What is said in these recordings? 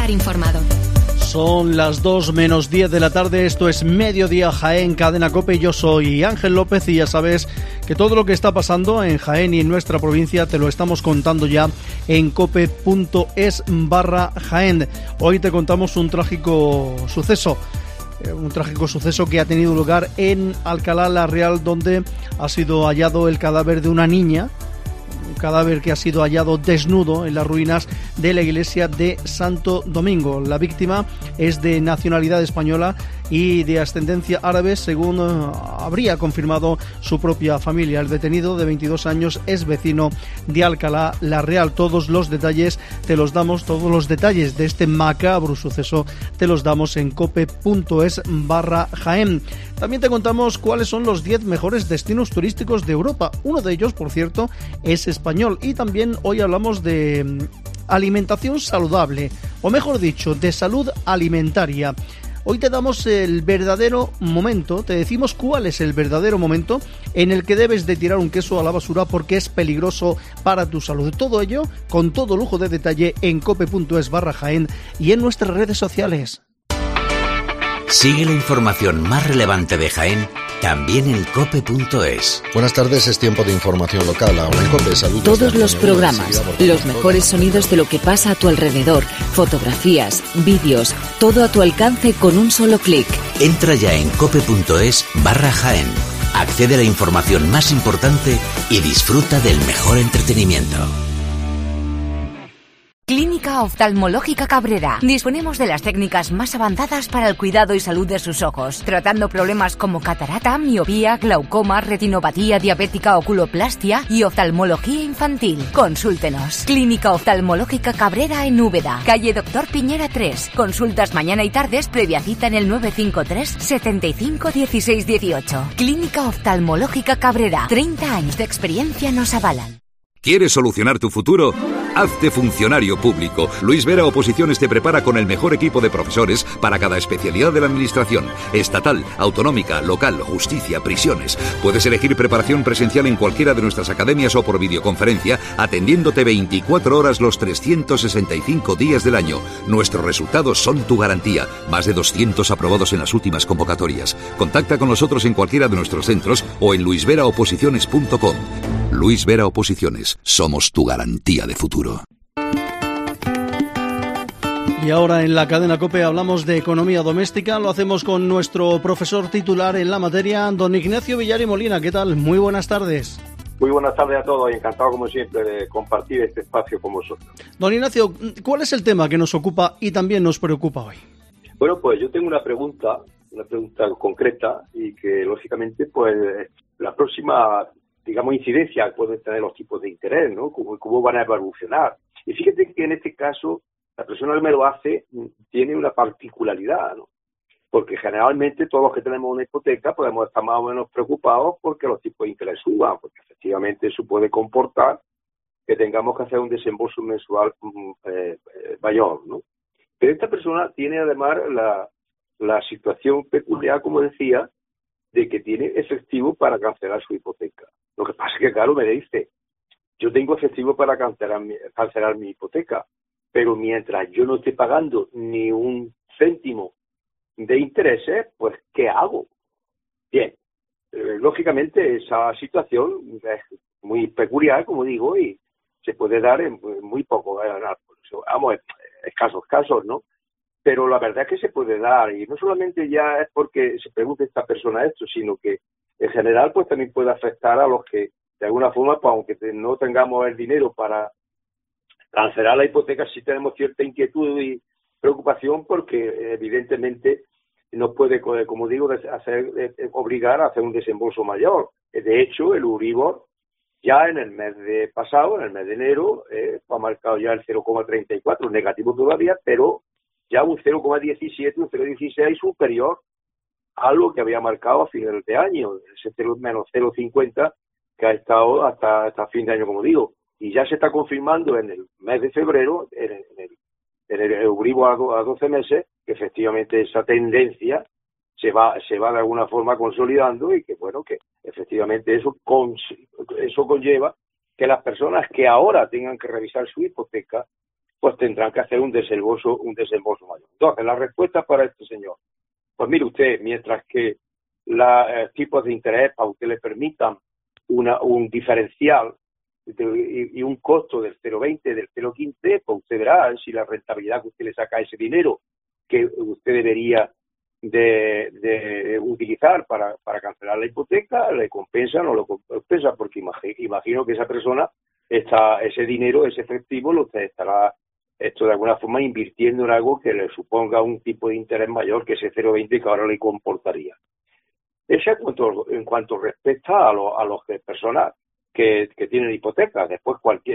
estar informado. Son las 2 menos 10 de la tarde, esto es Mediodía Jaén, Cadena COPE. Yo soy Ángel López y ya sabes que todo lo que está pasando en Jaén y en nuestra provincia te lo estamos contando ya en cope.es/Jaén. Hoy te contamos un trágico suceso que ha tenido lugar en Alcalá la Real, donde ha sido hallado el cadáver de una niña. Un cadáver que ha sido hallado desnudo en las ruinas de la iglesia de Santo Domingo. La víctima es de nacionalidad española y de ascendencia árabe, según habría confirmado su propia familia. El detenido, de 22 años, es vecino de Alcalá la Real. Todos los detalles de este macabro suceso te los damos en cope.es/Jaén. También te contamos cuáles son los 10 mejores destinos turísticos de Europa. Uno de ellos, por cierto, es español. Y también hoy hablamos de alimentación saludable, o mejor dicho, de salud alimentaria. Hoy te damos el verdadero momento, te decimos cuál es el verdadero momento en el que debes de tirar un queso a la basura porque es peligroso para tu salud. Todo ello con todo lujo de detalle en cope.es/Jaén y en nuestras redes sociales. Sigue la información más relevante de Jaén también en cope.es. Buenas tardes, es tiempo de información local. Ahora en COPE, saludos. Todos los programas, los mejores sonidos de lo que pasa a tu alrededor, fotografías, vídeos, todo a tu alcance con un solo clic. Entra ya en cope.es/Jaén. Accede a la información más importante y disfruta del mejor entretenimiento. Clínica Oftalmológica Cabrera. Disponemos de las técnicas más avanzadas para el cuidado y salud de sus ojos, tratando problemas como catarata, miopía, glaucoma, retinopatía diabética, oculoplastia y oftalmología infantil. Consúltenos. Clínica Oftalmológica Cabrera en Úbeda, calle Doctor Piñera 3. Consultas mañana y tardes previa cita en el 953 75 16 18. Clínica Oftalmológica Cabrera. 30 años de experiencia nos avalan. ¿Quieres solucionar tu futuro? Hazte funcionario público. Luis Vera Oposiciones te prepara con el mejor equipo de profesores para cada especialidad de la administración. Estatal, autonómica, local, justicia, prisiones. Puedes elegir preparación presencial en cualquiera de nuestras academias o por videoconferencia, atendiéndote 24 horas los 365 días del año. Nuestros resultados son tu garantía. Más de 200 aprobados en las últimas convocatorias. Contacta con nosotros en cualquiera de nuestros centros o en luisveraoposiciones.com. Luis Vera Oposiciones. Somos tu garantía de futuro. Y ahora en la cadena COPE hablamos de economía doméstica. Lo hacemos con nuestro profesor titular en la materia, don Ignacio Villar y Molina. ¿Qué tal? Muy buenas tardes. Muy buenas tardes a todos y encantado como siempre de compartir este espacio con vosotros. Don Ignacio, ¿cuál es el tema que nos ocupa y también nos preocupa hoy? Bueno, pues yo tengo una pregunta concreta y que lógicamente pues la próxima, digamos, incidencia que pueden tener los tipos de interés, ¿no? Cómo van a evolucionar. Y fíjate que en este caso la persona que me lo hace tiene una particularidad, ¿no? Porque generalmente todos los que tenemos una hipoteca podemos estar más o menos preocupados porque los tipos de interés suban, porque efectivamente eso puede comportar que tengamos que hacer un desembolso mensual mayor, ¿no? Pero esta persona tiene además la situación peculiar, como decía, de que tiene efectivo para cancelar su hipoteca. Lo que pasa es que, claro, me dice, yo tengo efectivo para cancelar mi hipoteca, pero mientras yo no esté pagando ni un céntimo de intereses, pues, ¿qué hago? Bien, lógicamente esa situación es muy peculiar, como digo, y se puede dar en muy poco, vamos, escasos casos, ¿no? Pero la verdad es que se puede dar, y no solamente ya es porque se pregunte esta persona esto, sino que en general pues también puede afectar a los que de alguna forma, pues aunque no tengamos el dinero para cancelar la hipoteca, sí tenemos cierta inquietud y preocupación porque evidentemente nos puede, como digo, obligar a hacer un desembolso mayor. De hecho, el Euribor ya en el mes de pasado, en el mes de enero, ha marcado ya el 0,34, negativo todavía, pero ya un 0,17, un 0,16 superior a lo que había marcado a finales de año, ese menos 0,50 que ha estado hasta fin de año, como digo. Y ya se está confirmando en el mes de febrero, en el Euribor a 12 meses, que efectivamente esa tendencia se va de alguna forma consolidando y que, bueno, que efectivamente eso conlleva que las personas que ahora tengan que revisar su hipoteca pues tendrán que hacer un desembolso mayor. Entonces, la respuesta para este señor, pues mire usted, mientras que los tipos de interés para usted le permitan un diferencial y un costo del 0,20, del 0,15, pues usted verá si la rentabilidad que usted le saca a ese dinero que usted debería de utilizar para cancelar la hipoteca, le compensa o no lo compensa, porque imagino que esa persona ese dinero, ese efectivo, lo estará de alguna forma invirtiendo en algo que le suponga un tipo de interés mayor que ese 0,20 que ahora le comportaría. Eso en cuanto respecta a los personas que tienen hipotecas. Después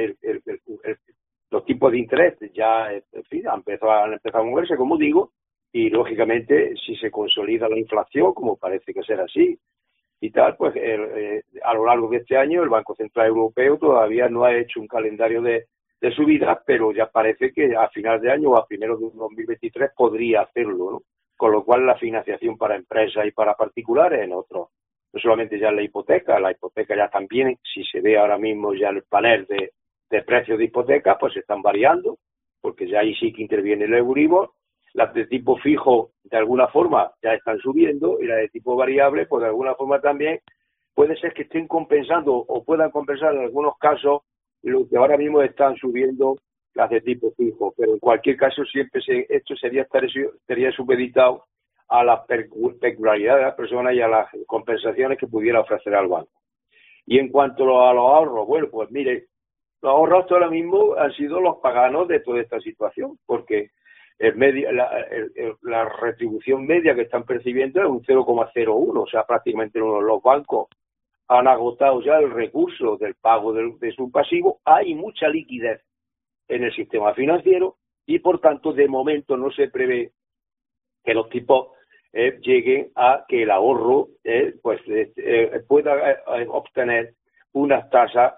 los tipos de interés ya en fin, han empezado a moverse, como digo, y lógicamente si se consolida la inflación, como parece que será así y tal, pues a lo largo de este año el Banco Central Europeo todavía no ha hecho un calendario de subidas, pero ya parece que a final de año o a primeros de 2023 podría hacerlo, ¿no? Con lo cual la financiación para empresas y para particulares no solamente ya la hipoteca ya también, si se ve ahora mismo ya el panel de precios de hipoteca, pues están variando, porque ya ahí sí que interviene el Euribor. Las de tipo fijo de alguna forma ya están subiendo y las de tipo variable pues de alguna forma también puede ser que estén compensando o puedan compensar en algunos casos lo que ahora mismo están subiendo las de tipo fijo, pero en cualquier caso siempre esto estaría supeditado a la peculiaridad de las personas y a las compensaciones que pudiera ofrecer al banco. Y en cuanto a los ahorros, bueno, pues mire, los ahorros ahora mismo han sido los paganos de toda esta situación, porque la retribución media que están percibiendo es un 0,01, o sea, prácticamente los bancos han agotado ya el recurso del pago de su pasivo. Hay mucha liquidez en el sistema financiero y, por tanto, de momento no se prevé que los tipos lleguen a que el ahorro pueda obtener unas tasas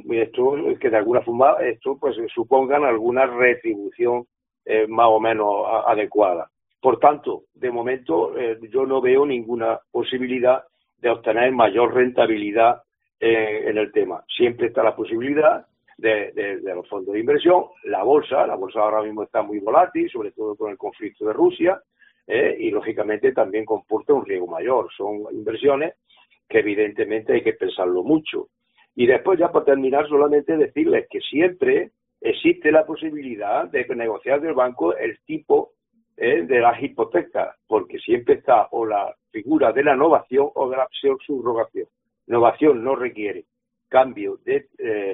que de alguna forma pues supongan alguna retribución más o menos adecuada. Por tanto, de momento yo no veo ninguna posibilidad de obtener mayor rentabilidad en el tema. Siempre está la posibilidad de los fondos de inversión, la bolsa ahora mismo está muy volátil, sobre todo con el conflicto de Rusia, y lógicamente también comporta un riesgo mayor. Son inversiones que evidentemente hay que pensarlo mucho. Y después, ya para terminar, solamente decirles que siempre existe la posibilidad de negociar del banco el tipo de las hipotecas, porque siempre está o la figura de la novación o de la subrogación. Novación no requiere cambio de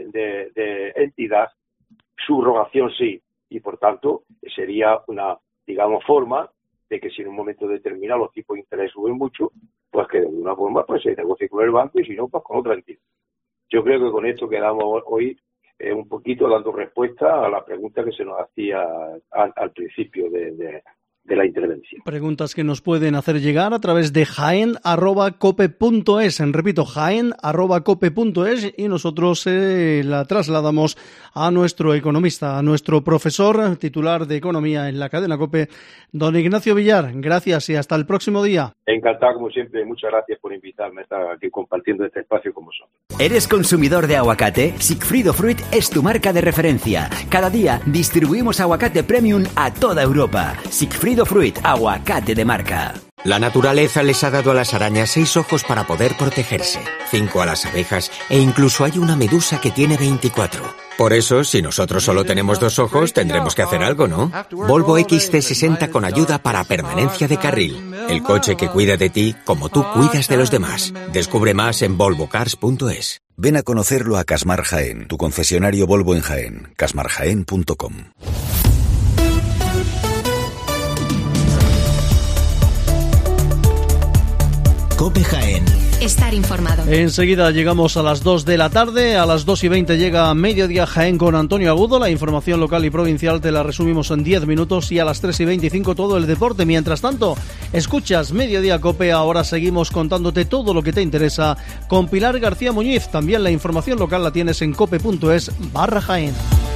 entidad, subrogación sí, y por tanto sería una, digamos, forma de que si en un momento determinado los tipos de interés suben mucho, pues que de alguna forma pues se negocie con el banco y si no, pues con otra entidad. Yo creo que con esto quedamos hoy un poquito dando respuesta a la pregunta que se nos hacía al principio de la intervención. Preguntas que nos pueden hacer llegar a través de jaen@cope.es. Repito, jaen@cope.es, y nosotros la trasladamos a nuestro economista, a nuestro profesor titular de Economía en la cadena COPE, don Ignacio Villar. Gracias y hasta el próximo día. Encantado, como siempre. Muchas gracias por invitarme a estar aquí compartiendo este espacio con vosotros. ¿Eres consumidor de aguacate? Sigfrido Fruit es tu marca de referencia. Cada día distribuimos aguacate premium a toda Europa. Sigfrido Fruit, aguacate de marca. La naturaleza les ha dado a las arañas 6 ojos para poder protegerse, 5 a las abejas e incluso hay una medusa que tiene 24. Por eso, si nosotros solo tenemos 2 ojos, tendremos que hacer algo, ¿no? Volvo XC60 con ayuda para permanencia de carril. El coche que cuida de ti como tú cuidas de los demás. Descubre más en volvocars.es. Ven a conocerlo a Casmar Jaén, tu concesionario Volvo en Jaén. casmarjaén.com. COPE Jaén. Estar informado. Enseguida llegamos a las 2 de la tarde. A las 2:20 llega Mediodía Jaén con Antonio Agudo. La información local y provincial te la resumimos en 10 minutos. Y a las 3:25 todo el deporte. Mientras tanto, escuchas Mediodía COPE. Ahora seguimos contándote todo lo que te interesa con Pilar García Muñiz. También la información local la tienes en cope.es/Jaén.